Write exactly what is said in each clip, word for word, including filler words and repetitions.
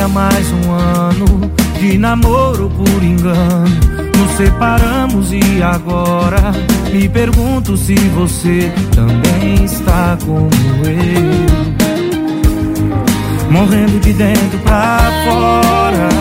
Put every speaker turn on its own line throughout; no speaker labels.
mais um ano de namoro por engano. Nos separamos e agora me pergunto se você também está como eu, morrendo de dentro pra fora.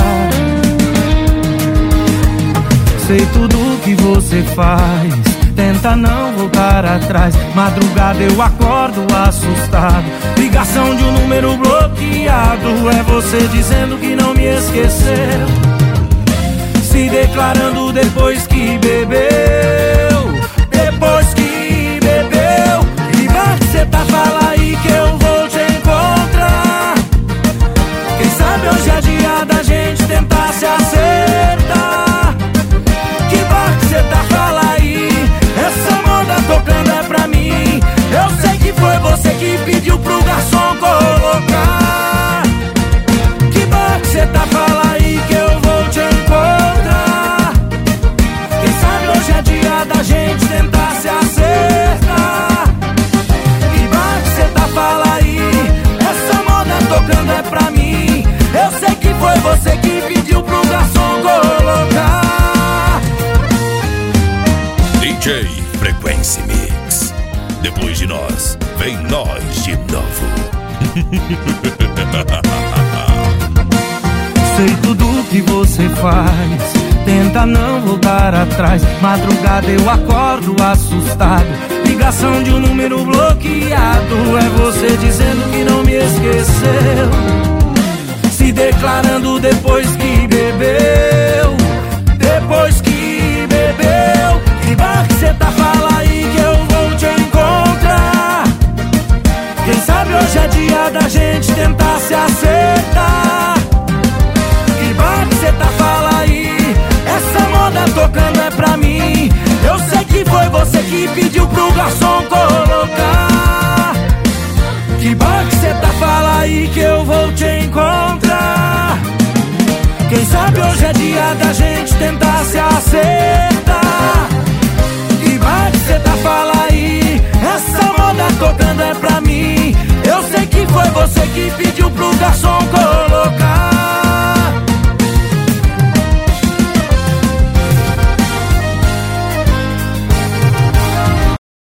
Sei tudo que você faz, tenta não voltar atrás. Madrugada eu acordo assustado, ligação de um número bloqueado. É você dizendo que não me esqueceu, se declarando depois que bebeu. Depois que bebeu, que bar que cê tá, fala aí que eu vou te encontrar. Quem sabe hoje é dia da gente tentar se acertar. Que bar que cê tá, fala aí, essa moda tocando é pra mim. Eu sei que foi você que pediu pro garçom colocar. Que bar que cê tá, fala aí que eu vou te encontrar. Quem sabe hoje é dia da gente tentar se acertar. Que bar que cê tá, fala aí, essa moda tocando é pra mim. Eu sei que foi você que pediu pro garçom colocar.
D J Frequency Mix. Depois de nós, vem nós de novo.
Sei tudo que você faz, tenta não voltar atrás. Madrugada eu acordo assustado, ligação de um número bloqueado. É você dizendo que não me esqueceu, se declarando depois que bebeu. Depois que bebeu, que bar que cê tá, fala aí que eu vou te encontrar. Quem sabe hoje é dia da gente tentar se acertar. Que bar que cê tá, fala aí, essa moda tocando é pra mim. Eu sei que foi você que pediu pro garçom colocar. Que bar que cê tá, fala aí que eu vou te encontrar.